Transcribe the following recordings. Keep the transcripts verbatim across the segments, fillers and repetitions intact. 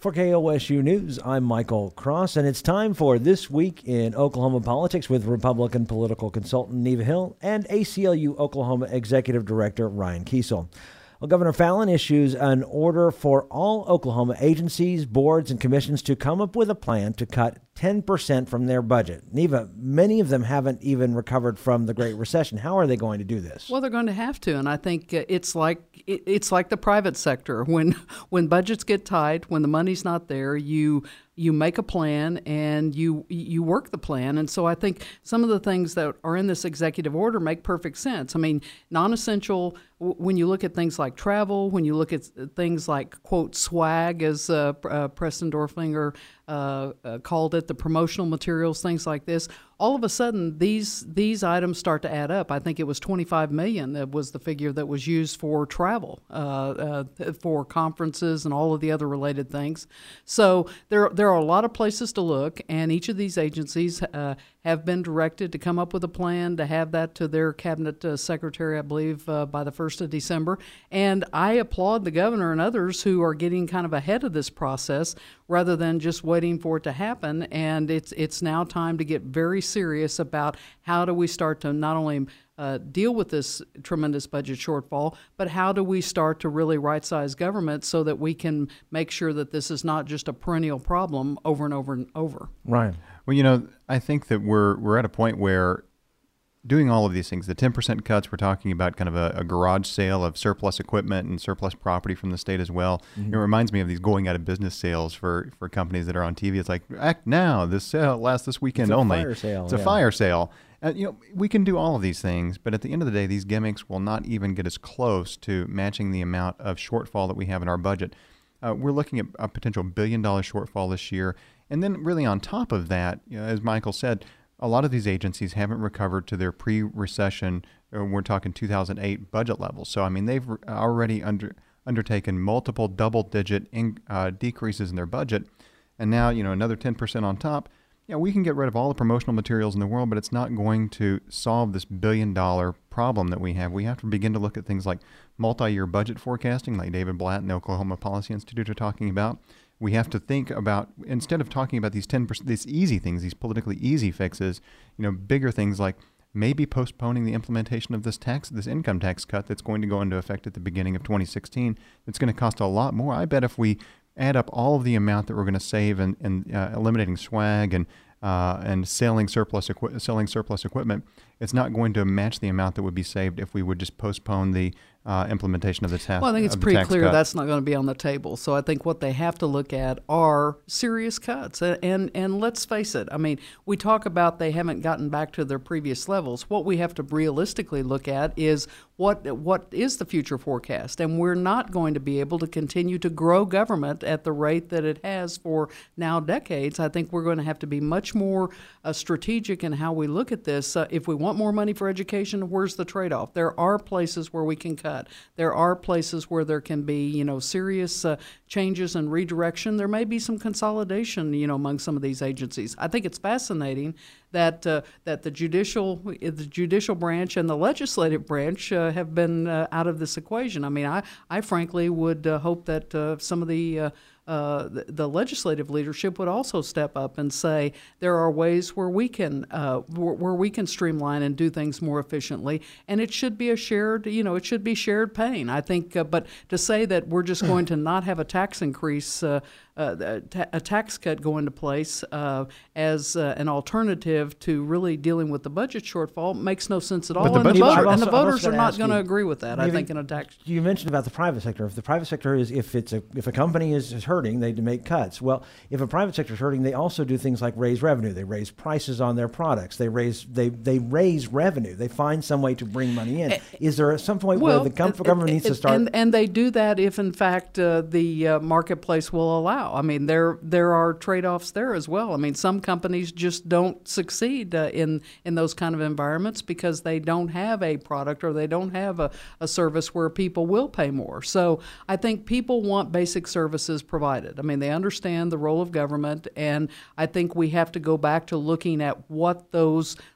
For K O S U News, I'm Michael Cross, and it's time for This Week in Oklahoma Politics with Republican political consultant Neva Hill and A C L U Oklahoma Executive Director Ryan Kiesel. Well, Governor Fallin issues an order for all Oklahoma agencies, boards, and commissions to come up with a plan to cut ten percent from their budget. Neva, many of them haven't even recovered from the Great Recession. How are they going to do this? Well, they're going to have to, and I think it's like it's like the private sector. When when budgets get tight, when the money's not there, you you make a plan and you you work the plan. And so I think some of the things that are in this executive order make perfect sense. I mean, non-essential, when you look at things like travel, when you look at things like, quote, swag, as uh, uh, Preston Dorflinger uh, uh, called it, the promotional materials, things like this, all of a sudden these these items start to add up. I think it was twenty-five million dollars that was the figure that was used for travel, uh, uh, for conferences and all of the other related things. So there, there are a lot of places to look, and each of these agencies uh, have been directed to come up with a plan, to have that to their cabinet uh, secretary, I believe, uh, by the first of December. And I applaud the governor and others who are getting kind of ahead of this process rather than just waiting for it to happen. And it's it's now time to get very serious about how do we start to not only uh, deal with this tremendous budget shortfall, but how do we start to really right-size government so that we can make sure that this is not just a perennial problem over and over and over. Ryan. Well, you know, I think that we're we're at a point where doing all of these things, the ten percent cuts, we're talking about kind of a, a garage sale of surplus equipment and surplus property from the state as well. Mm-hmm. It reminds me of these going out of business sales for, for companies that are on T V. It's like, act now, this sale lasts this weekend it's a only. Fire sale, it's a yeah. fire sale. Uh, you know, we can do all of these things, but at the end of the day, these gimmicks will not even get us close to matching the amount of shortfall that we have in our budget. Uh, we're looking at a potential billion dollar shortfall this year. And then really on top of that, you know, as Michael said, a lot of these agencies haven't recovered to their pre-recession, or we're talking two thousand eight budget levels. So, I mean, they've already under, undertaken multiple double-digit in, uh, decreases in their budget. And now, you know, another ten percent on top. Yeah, we can get rid of all the promotional materials in the world, but it's not going to solve this billion-dollar problem that we have. We have to begin to look at things like multi-year budget forecasting, like David Blatt and the Oklahoma Policy Institute are talking about. We have to think about, instead of talking about these ten percent, these easy things, these politically easy fixes, you know, bigger things like maybe postponing the implementation of this tax, this income tax cut that's going to go into effect at the beginning of twenty sixteen. It's going to cost a lot more. I bet if we add up all of the amount that we're going to save in, in uh, eliminating swag and uh, and selling surplus equi- selling surplus equipment, it's not going to match the amount that would be saved if we would just postpone the uh, implementation of the tax. Well, I think it's pretty clear cut. That's not going to be on the table. So I think what they have to look at are serious cuts. And, and and let's face it, I mean, we talk about they haven't gotten back to their previous levels. What we have to realistically look at is what what is the future forecast. And we're not going to be able to continue to grow government at the rate that it has for now decades. I think we're going to have to be much more uh, strategic in how we look at this. Uh, if we want more money for education, where's the trade-off? There are places where we can cut. There are places where there can be, you know, serious uh, changes and redirection. There may be some consolidation, you know, among some of these agencies. I think it's fascinating that uh, that the judicial the judicial branch and the legislative branch uh, have been uh, out of this equation. I mean, I I frankly would uh, hope that uh, some of the uh, Uh, the, the legislative leadership would also step up and say there are ways where we can uh, where, where we can streamline and do things more efficiently, and it should be a shared, you know, it should be shared pain. I think, uh, but to say that we're just going to not have a tax increase, uh, uh, a tax cut go into place uh, as uh, an alternative to really dealing with the budget shortfall makes no sense at all. the And the, budget voter, short- and the also- voters also are not ask going to you- agree with that. I Even- think in a tax. You mentioned about the private sector. If the private sector is, if it's a, if a company is, is hurting, they make cuts. Well, if a private sector is hurting, they also do things like raise revenue. They raise prices on their products. They raise they they raise revenue. They find some way to bring money in. Is there some point Well, where the com- government it, needs it, to start? And, and they do that if, in fact, uh, the uh, marketplace will allow. I mean, there there are trade-offs there as well. I mean, some companies just don't succeed uh, in in those kind of environments because they don't have a product or they don't have a, a service where people will pay more. So I think people want basic services provided. I mean, they understand the role of government, and I think we have to go back to looking at what those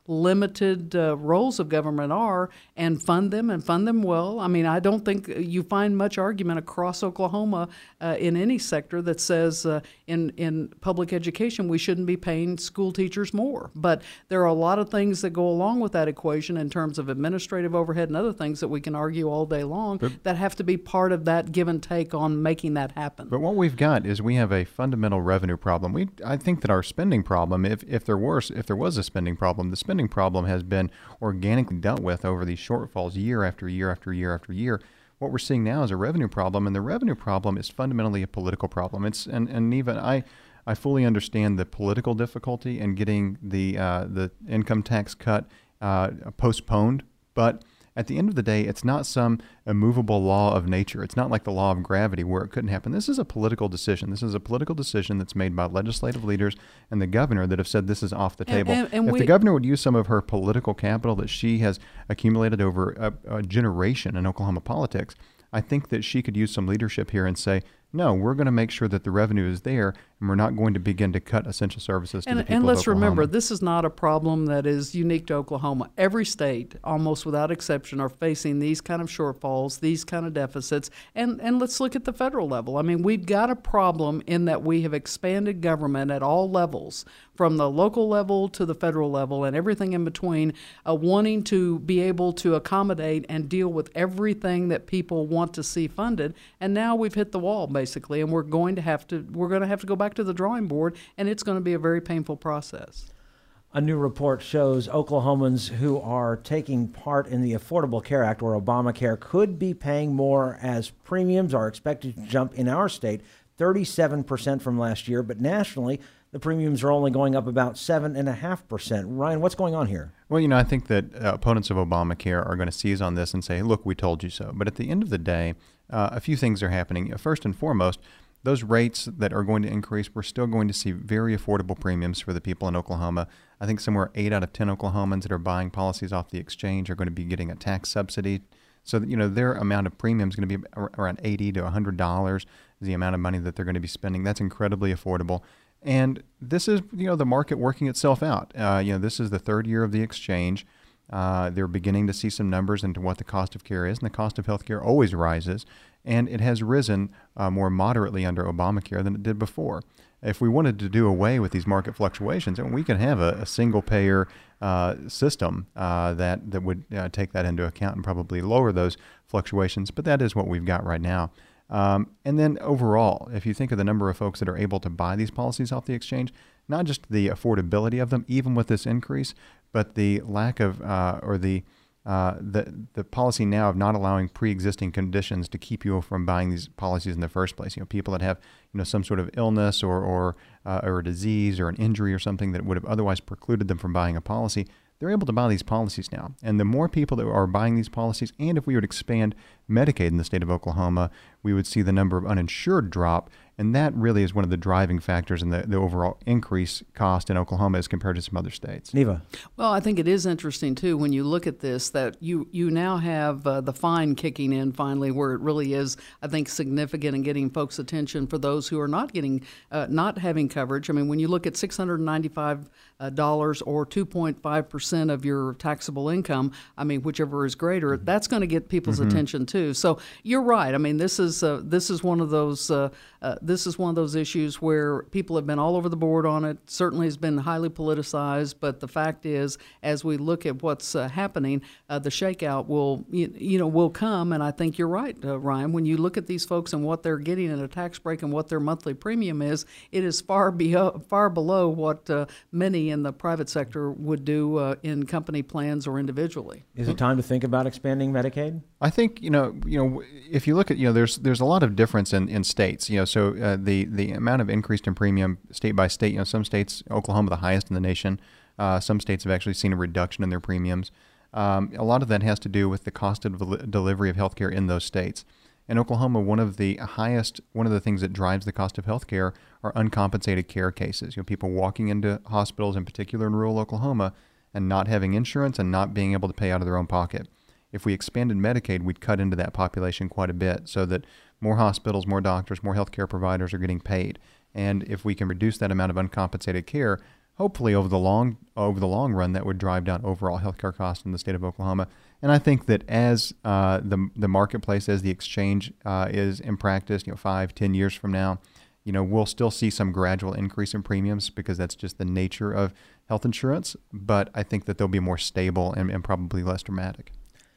limited uh, roles of government are and fund them and fund them well. I mean, I don't think you find much argument across Oklahoma uh, in any sector that says uh, in, in public education we shouldn't be paying school teachers more. But there are a lot of things that go along with that equation in terms of administrative overhead and other things that we can argue all day long but, that have to be part of that give and take on making that happen. But what we've got is we have a fundamental revenue problem. We, I think that our spending problem, if, if there were, if there was a spending problem, the spending problem has been organically dealt with over these shortfalls year after year after year after year. What we're seeing now is a revenue problem, and the revenue problem is fundamentally a political problem. It's and, and even I I fully understand the political difficulty in getting the uh, the income tax cut uh, postponed, but at the end of the day, it's not some immovable law of nature. It's not like the law of gravity where it couldn't happen. This is a political decision. This is a political decision that's made by legislative leaders and the governor that have said this is off the table. And, and, and if we, the governor would use some of her political capital that she has accumulated over a, a generation in Oklahoma politics, I think that she could use some leadership here and say, no, we're going to make sure that the revenue is there, and we're not going to begin to cut essential services to and, the people and let's of Oklahoma. remember, this is not a problem that is unique to Oklahoma. Every state, almost without exception, are facing these kind of shortfalls, these kind of deficits. And, and let's look at the federal level. I mean, we've got a problem in that we have expanded government at all levels, from the local level to the federal level and everything in between, uh, wanting to be able to accommodate and deal with everything that people want to see funded. And now we've hit the wall, basically, and we're going to have to we're going to have to go back to the drawing board, and it's going to be a very painful process. A new report shows Oklahomans who are taking part in the Affordable Care Act, or Obamacare, could be paying more as premiums are expected to jump in our state thirty-seven percent from last year, but nationally, the premiums are only going up about seven point five percent. Ryan, what's going on here? Well, you know, I think that uh, opponents of Obamacare are going to seize on this and say, look, we told you so. But at the end of the day, uh, a few things are happening. First and foremost, those rates that are going to increase, we're still going to see very affordable premiums for the people in Oklahoma. I think somewhere eight out of ten Oklahomans that are buying policies off the exchange are going to be getting a tax subsidy. So, that, you know, their amount of premium is going to be around eighty to one hundred dollars is the amount of money that they're going to be spending. That's incredibly affordable. And this is, you know, the market working itself out. Uh, you know, this is the third year of the exchange. Uh, they're beginning to see some numbers into what the cost of care is, and the cost of health care always rises, and it has risen uh, more moderately under Obamacare than it did before. If we wanted to do away with these market fluctuations, and we can have a, a single-payer uh, system uh, that, that would uh, take that into account and probably lower those fluctuations, but that is what we've got right now. Um, and then overall, if you think of the number of folks that are able to buy these policies off the exchange, not just the affordability of them, even with this increase, but the lack of uh, or the uh, the the policy now of not allowing pre-existing conditions to keep you from buying these policies in the first place. You know, people that have you know some sort of illness or or uh, or a disease or an injury or something that would have otherwise precluded them from buying a policy. They're able to buy these policies now. And the more people that are buying these policies, and if we would expand Medicaid in the state of Oklahoma, we would see the number of uninsured drop. And that really is one of the driving factors in the, the overall increase cost in Oklahoma as compared to some other states. Neva. Well, I think it is interesting, too, when you look at this, that you, you now have uh, the fine kicking in finally, where it really is, I think, significant in getting folks' attention for those who are not getting, uh, not having coverage. I mean, when you look at six hundred ninety-five dollars or two point five percent of your taxable income, I mean, whichever is greater, mm-hmm. that's going to get people's mm-hmm. attention, too. So you're right. I mean, this is uh, this is one of those uh, uh, this is one of those issues where people have been all over the board on it. Certainly has been highly politicized, but the fact is, as we look at what's uh, happening, uh, the shakeout will you, you know will come. And I think you're right, uh, Ryan. When you look at these folks and what they're getting in a tax break and what their monthly premium is, it is far below far below what uh, many in the private sector would do uh, in company plans or individually. Is it time to think about expanding Medicaid? I think you know you know if you look at you know there's there's a lot of difference in, in states. You know, so uh, the the amount of increase in premium state by state. You know, some states, Oklahoma, the highest in the nation. Uh, some states have actually seen a reduction in their premiums. Um, a lot of that has to do with the cost of del- delivery of healthcare in those states. In Oklahoma, one of the highest, one of the things that drives the cost of healthcare are uncompensated care cases. You know, people walking into hospitals, in particular in rural Oklahoma, and not having insurance and not being able to pay out of their own pocket. If we expanded Medicaid, we'd cut into that population quite a bit so that more hospitals, more doctors, more healthcare providers are getting paid. And if we can reduce that amount of uncompensated care, hopefully over the long over the long run, that would drive down overall healthcare costs in the state of Oklahoma. And I think that as uh, the the marketplace, as the exchange uh, is in practice, you know, five, ten years from now, you know, we'll still see some gradual increase in premiums because that's just the nature of health insurance. But I think that they'll be more stable and, and probably less dramatic.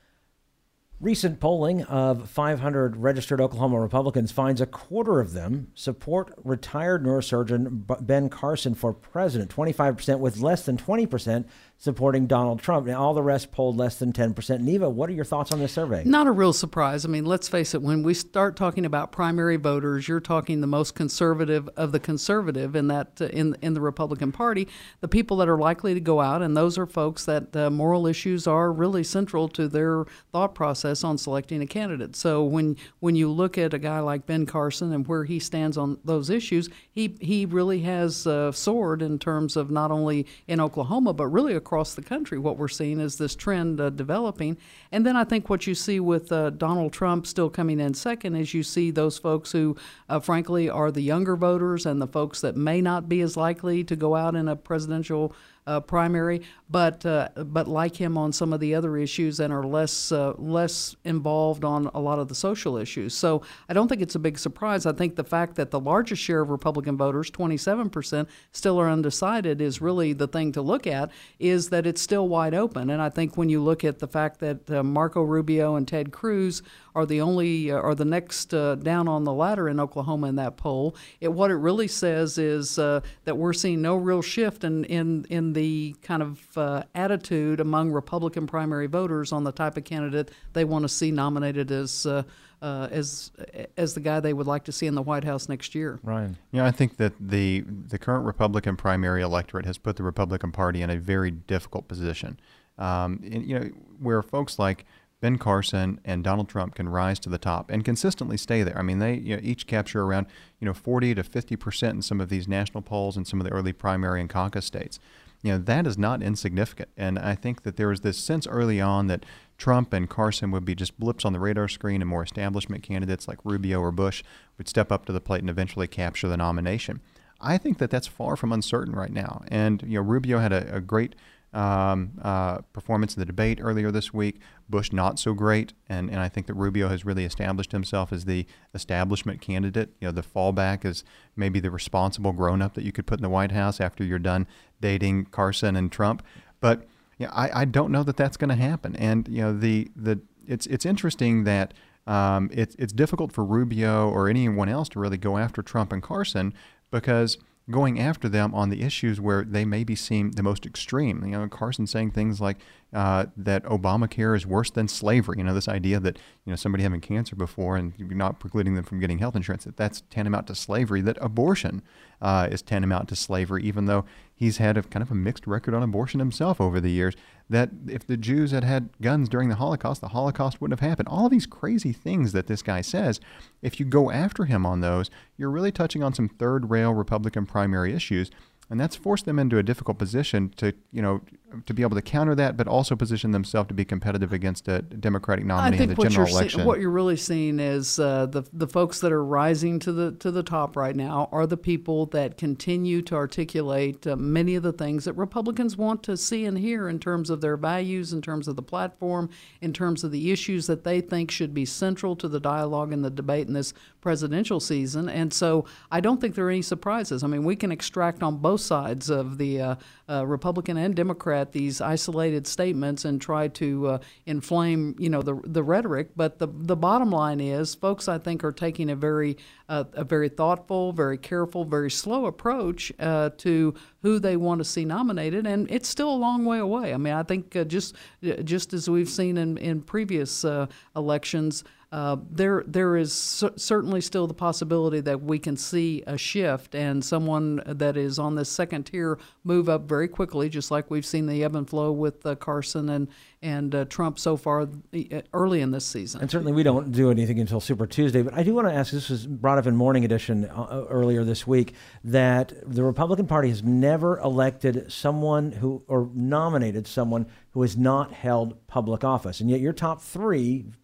Recent polling of five hundred registered Oklahoma Republicans finds a quarter of them support retired neurosurgeon Ben Carson for president, twenty-five percent, with less than twenty percent supporting Donald Trump. Now, all the rest polled less than ten percent. Neva, what are your thoughts on this survey? Not a real surprise. I mean, let's face it, when we start talking about primary voters, you're talking the most conservative of the conservative in that uh, in in the Republican Party, the people that are likely to go out, and those are folks that uh, moral issues are really central to their thought process on selecting a candidate. So when when you look at a guy like Ben Carson and where he stands on those issues, he he really has uh, soared in terms of not only in Oklahoma, but really across the country. What we're seeing is this trend uh, developing. And then I think what you see with uh, Donald Trump still coming in second is you see those folks who, uh, frankly, are the younger voters and the folks that may not be as likely to go out in a presidential Uh, primary, but uh, but like him on some of the other issues and are less uh, less involved on a lot of the social issues. So I don't think it's a big surprise. I think the fact that the largest share of Republican voters, twenty-seven percent, still are undecided is really the thing to look at, is that it's still wide open. And I think when you look at the fact that uh, Marco Rubio and Ted Cruz are the only uh, are the next uh, down on the ladder in Oklahoma in that poll, it what it really says is uh, that we're seeing no real shift in in in the kind of uh, attitude among Republican primary voters on the type of candidate they want to see nominated as uh, uh, as as the guy they would like to see in the White House next year. Ryan. Yeah, I think that the the current Republican primary electorate has put the Republican Party in a very difficult position. Um, and, you know, where folks like Ben Carson and Donald Trump can rise to the top and consistently stay there. I mean, they you know, each capture around you know forty to fifty percent in some of these national polls and some of the early primary and caucus states. You know, that is not insignificant. And I think that there was this sense early on that Trump and Carson would be just blips on the radar screen, and more establishment candidates like Rubio or Bush would step up to the plate and eventually capture the nomination. I think that that's far from uncertain right now. And, you know, Rubio had a, a great um, uh, performance in the debate earlier this week. Bush not so great, and, and I think that Rubio has really established himself as the establishment candidate. You know, the fallback is maybe the responsible grown-up that you could put in the White House after you're done dating Carson and Trump. But you know, I, I don't know that that's going to happen. And you know, the the it's it's interesting that um, it's it's difficult for Rubio or anyone else to really go after Trump and Carson, because going after them on the issues where they maybe seem the most extreme. You know, Carson saying things like uh, that Obamacare is worse than slavery. You know, this idea that, you know, somebody having cancer before and you're not precluding them from getting health insurance, that that's tantamount to slavery, that abortion uh, is tantamount to slavery, even though he's had a kind of a mixed record on abortion himself over the years, that if the Jews had had guns during the Holocaust, the Holocaust wouldn't have happened. All of these crazy things that this guy says, if you go after him on those, you're really touching on some third-rail Republican primary issues, and that's forced them into a difficult position to, you know, to be able to counter that, but also position themselves to be competitive against a Democratic nominee in the general you're election. See, what you're really seeing is uh, the the folks that are rising to the to the top right now are the people that continue to articulate uh, many of the things that Republicans want to see and hear in terms of their values, in terms of the platform, in terms of the issues that they think should be central to the dialogue and the debate in this presidential season. And so I don't think there are any surprises. I mean, we can extract on both sides of the uh, uh, Republican and Democrat these isolated statements and try to uh, inflame, you know, the the rhetoric. But the the bottom line is, folks, I think, are taking a very uh, a very thoughtful, very careful, very slow approach uh, to who they want to see nominated, and it's still a long way away. I mean, I think uh, just just as we've seen in in previous uh, elections. Uh, there, there is c- certainly still the possibility that we can see a shift and someone that is on this second tier move up very quickly, just like we've seen the ebb and flow with uh, Carson and and uh, Trump so far early in this season. And certainly we don't do anything until Super Tuesday, but I do want to ask, this was brought up in Morning Edition uh, earlier this week, that the Republican Party has never elected someone who, or nominated someone who has not held public office. And yet your top three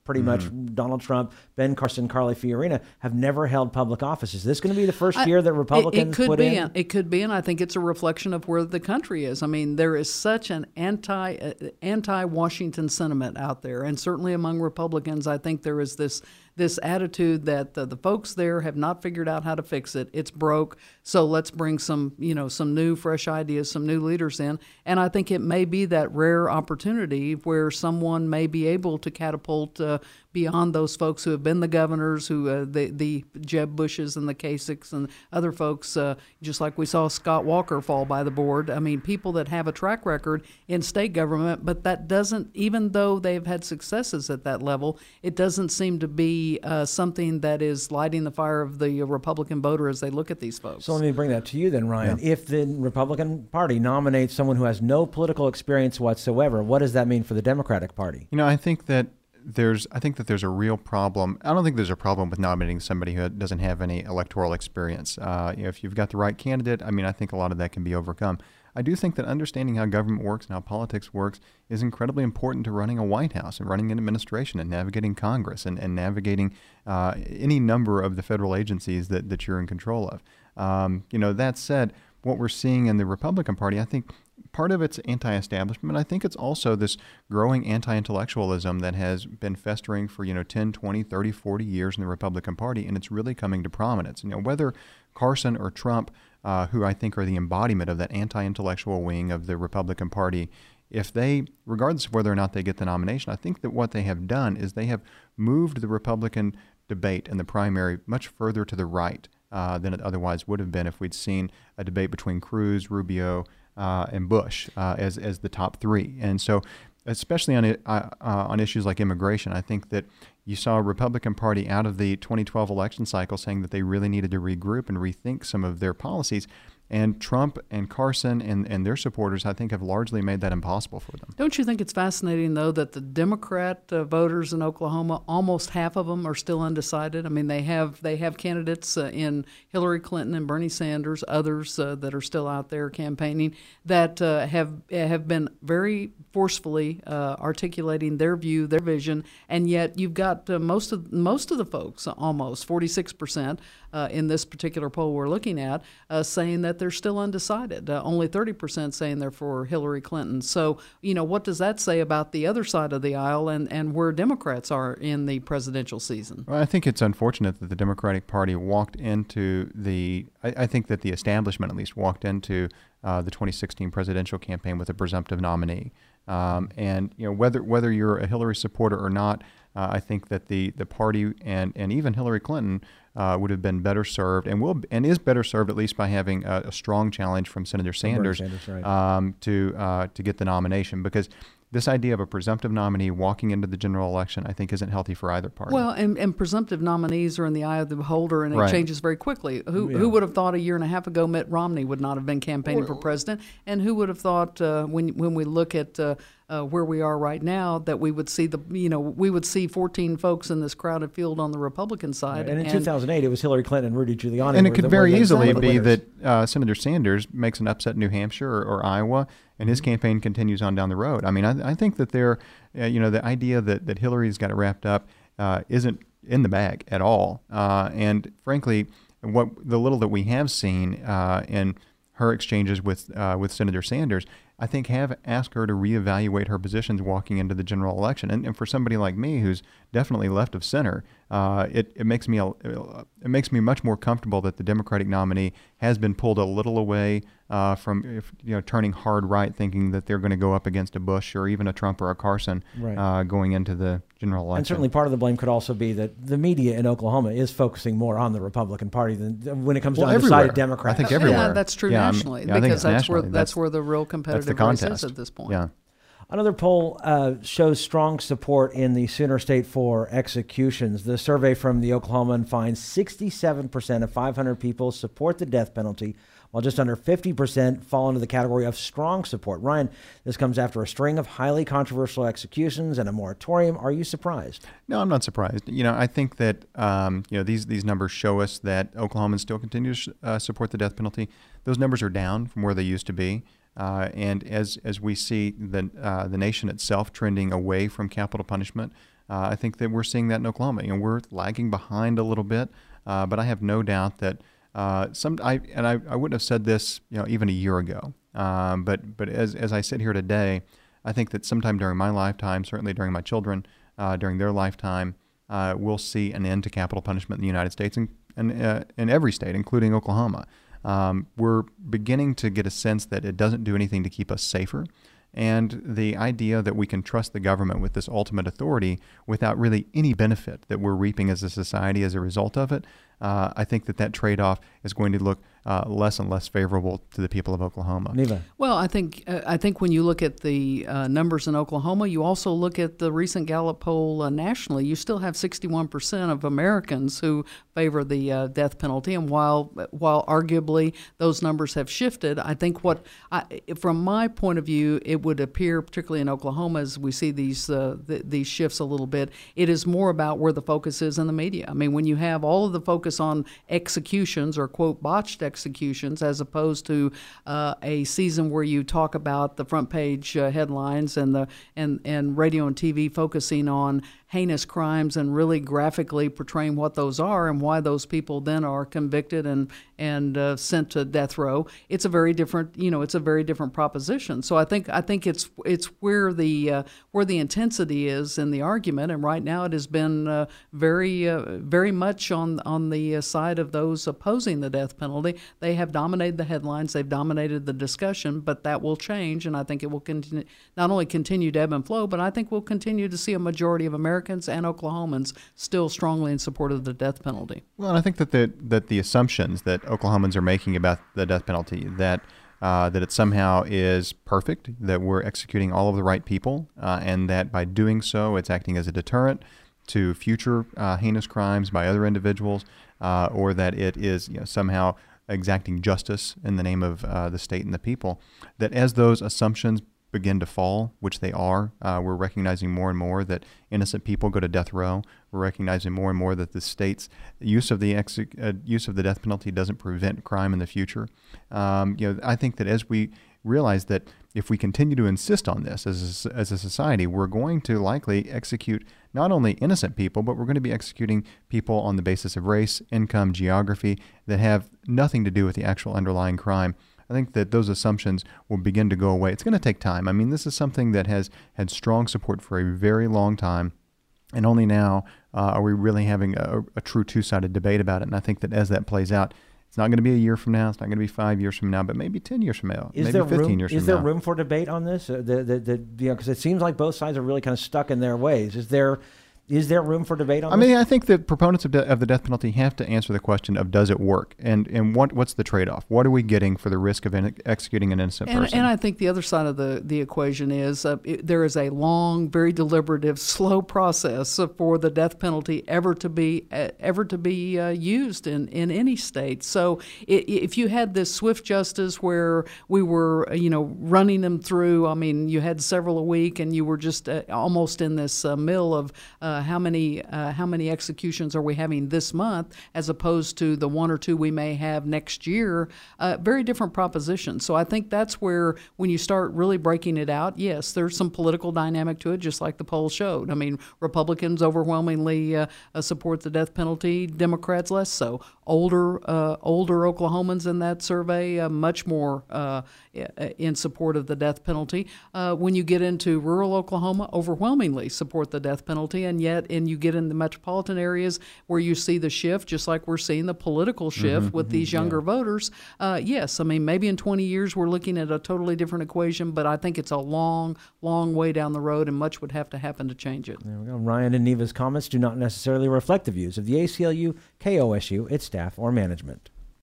pretty mm-hmm. much Donald Trump, Ben Carson, Carly Fiorina have never held public office. Is this going to be the first I, year that Republicans it, it could put be, in? It could be, and I think it's a reflection of where the country is. I mean, there is such an anti uh, anti-Washington sentiment out there, and certainly among Republicans, I think there is this this attitude that the, the folks there have not figured out how to fix it. It's broke, so let's bring some, you know, some new, fresh ideas, some new leaders in. And I think it may be that rare opportunity where someone may be able to catapult uh, beyond those folks who have been the governors, who uh, the the Jeb Bushes and the Kasichs and other folks, uh, just like we saw Scott Walker fall by the board. I mean, people that have a track record in state government, but that doesn't, even though they've had successes at that level, it doesn't seem to be Uh, something that is lighting the fire of the Republican voter as they look at these folks. So let me bring that to you then, Ryan. Yeah. If the Republican Party nominates someone who has no political experience whatsoever, what does that mean for the Democratic Party? You know, I think that there's I think that there's a real problem. I don't think there's a problem with nominating somebody who doesn't have any electoral experience. Uh, you know, if you've got the right candidate, I mean, I think a lot of that can be overcome. I do think that understanding how government works and how politics works is incredibly important to running a White House and running an administration and navigating Congress and, and navigating uh, any number of the federal agencies that, that you're in control of. Um, you know, that said, what we're seeing in the Republican Party, I think part of it's anti-establishment. I think it's also this growing anti-intellectualism that has been festering for, you know, ten, twenty, thirty, forty years in the Republican Party, and it's really coming to prominence. You know, whether Carson or Trump, uh, who I think are the embodiment of that anti-intellectual wing of the Republican Party, if they, regardless of whether or not they get the nomination, I think that what they have done is they have moved the Republican debate in the primary much further to the right uh, than it otherwise would have been if we'd seen a debate between Cruz, Rubio, uh, and Bush uh, as as the top three. And so, especially on it, uh, uh, on issues like immigration, I think that you saw a Republican Party out of the twenty twelve election cycle saying that they really needed to regroup and rethink some of their policies. And Trump and Carson and, and their supporters, I think, have largely made that impossible for them. Don't you think it's fascinating, though, that the Democrat uh, voters in Oklahoma, almost half of them are still undecided? I mean, they have they have candidates uh, in Hillary Clinton and Bernie Sanders, others uh, that are still out there campaigning, that uh, have have been very forcefully uh, articulating their view, their vision, and yet you've got uh, most of most of the folks, almost forty-six percent uh, in this particular poll we're looking at, uh, saying that they're still undecided. Uh, only thirty percent saying they're for Hillary Clinton. So, you know, what does that say about the other side of the aisle and, and where Democrats are in the presidential season? Well, I think it's unfortunate that the Democratic Party walked into the, I, I think that the establishment at least walked into uh, the twenty sixteen presidential campaign with a presumptive nominee. Um, and, you know, whether whether you're a Hillary supporter or not, uh, I think that the, the party and, and even Hillary Clinton Uh, would have been better served and will and is better served at least by having a, a strong challenge from Senator Sanders, Sanders right. um, to uh, to get the nomination, because this idea of a presumptive nominee walking into the general election, I think, isn't healthy for either party. Well, and, and presumptive nominees are in the eye of the beholder, and it Right. changes very quickly. Who Yeah. who would have thought a year and a half ago Mitt Romney would not have been campaigning for president? And who would have thought uh, when when we look at uh, uh, where we are right now that we would see the you know we would see fourteen folks in this crowded field on the Republican side. Right. And in two thousand eight, it was Hillary Clinton and Rudy Giuliani. And it were could the- very were the- easily were the be winners. that uh, Senator Sanders makes an upset in New Hampshire or, or Iowa, and his campaign continues on down the road. I mean, I, I think that they're, uh, you know, the idea that, that Hillary's got it wrapped up uh, isn't in the bag at all. Uh, and frankly, what the little that we have seen uh, in her exchanges with uh, with Senator Sanders, I think have asked her to reevaluate her positions walking into the general election. And, and for somebody like me, who's definitely left of center, uh, it, it makes me a, it makes me much more comfortable that the Democratic nominee has been pulled a little away uh, from if, you know turning hard right, thinking that they're going to go up against a Bush or even a Trump or a Carson Right. uh, going into the general election. And certainly part of the blame could also be that the media in Oklahoma is focusing more on the Republican Party than when it comes Well, to everywhere. undecided Democrats. I think everywhere. Yeah, that's true Yeah, I'm- nationally yeah, I think because it's that's where nationally. that's, That's- where the real That's competitive the race contest is at this point. Yeah. Another poll uh, shows strong support in the Sooner State for executions. The survey from the Oklahoman finds sixty-seven percent of five hundred people support the death penalty, while just under fifty percent fall into the category of strong support. Ryan, this comes after a string of highly controversial executions and a moratorium. Are you surprised? No, I'm not surprised. You know, I think that um, you know these these numbers show us that Oklahomans still continue to uh, support the death penalty. Those numbers are down from where they used to be. Uh, and as as we see the uh, the nation itself trending away from capital punishment, Uh, I think that we're seeing that in Oklahoma. You know, we're lagging behind a little bit, uh, but I have no doubt that uh, some. I and I, I wouldn't have said this, you know, even a year ago. Um, but but as as I sit here today, I think that sometime during my lifetime, certainly during my children, uh, during their lifetime, uh, we'll see an end to capital punishment in the United States and and uh, in every state, including Oklahoma. Um, we're beginning to get a sense that it doesn't do anything to keep us safer. And the idea that we can trust the government with this ultimate authority without really any benefit that we're reaping as a society as a result of it, uh, I think that that trade-off is going to look uh, less and less favorable to the people of Oklahoma. Neva. Well, I think uh, I think when you look at the uh, numbers in Oklahoma, you also look at the recent Gallup poll uh, nationally. You still have sixty-one percent of Americans who favor the uh, death penalty, and while while arguably those numbers have shifted, I think what, I, from my point of view, it would appear, particularly in Oklahoma, as we see these uh, th- these shifts a little bit, it is more about where the focus is in the media. I mean, when you have all of the focus on executions or quote botched executions, as opposed to uh, a season where you talk about the front page uh, headlines and the and and radio and T V focusing on heinous crimes and really graphically portraying what those are and why those people then are convicted and and uh, sent to death row. It's a very different, you know, it's a very different proposition. So I think I think it's it's where the uh, where the intensity is in the argument, and right now it has been uh, very uh, very much on on the side of those opposing the death penalty. They have dominated the headlines, they've dominated the discussion, but that will change, and I think it will continue not only continue to ebb and flow, but I think we'll continue to see a majority of Americans and Oklahomans still strongly in support of the death penalty. Well, and I think that the that the assumptions that Oklahomans are making about the death penalty, that uh, that it somehow is perfect, that we're executing all of the right people, uh, and that by doing so, it's acting as a deterrent to future uh, heinous crimes by other individuals, uh, or that it is, you know, somehow exacting justice in the name of uh, the state and the people. That as those assumptions begin to fall, which they are, uh, we're recognizing more and more that innocent people go to death row. We're recognizing more and more that the state's use of the ex- uh, use of the death penalty doesn't prevent crime in the future. Um, you know, I think that as we realize that if we continue to insist on this as a, as a society, we're going to likely execute not only innocent people, but we're going to be executing people on the basis of race, income, geography that have nothing to do with the actual underlying crime. I think that those assumptions will begin to go away. It's going to take time. I mean, this is something that has had strong support for a very long time, and only now uh, are we really having a, a true two-sided debate about it. And I think that as that plays out, it's not going to be a year from now, it's not going to be five years from now, but maybe ten years from now, is maybe there fifteen room, years is from there now. room for debate on this? Uh, the, the, the, you know, because it seems like both sides are really kind of stuck in their ways. Is there... Is there room for debate on I this? mean, I think that proponents of, de- of the death penalty have to answer the question of does it work, and and what what's the trade-off? What are we getting for the risk of in- executing an innocent and, person? And I think the other side of the, the equation is uh, it, there is a long, very deliberative, slow process for the death penalty ever to be uh, ever to be uh, used in, in any state. So it, if you had this swift justice where we were, you know, running them through, I mean, you had several a week, and you were just uh, almost in this uh, mill of uh, how many uh, how many executions are we having this month, as opposed to the one or two we may have next year. Uh, very different proposition. So I think that's where, when you start really breaking it out, yes, there's some political dynamic to it, just like the poll showed. I mean, Republicans overwhelmingly uh, uh, support the death penalty, Democrats less so. Older uh, older Oklahomans in that survey uh, much more uh, in support of the death penalty. Uh, when you get into rural Oklahoma, overwhelmingly support the death penalty, and yet and you get in the metropolitan areas where you see the shift, just like we're seeing the political shift mm-hmm, with mm-hmm, these younger yeah. voters. Uh, yes, I mean, maybe in twenty years we're looking at a totally different equation, but I think it's a long, long way down the road, and much would have to happen to change it. There we go. Ryan and Neva's comments do not necessarily reflect the views of the A C L U, K O S U, its staff, or management.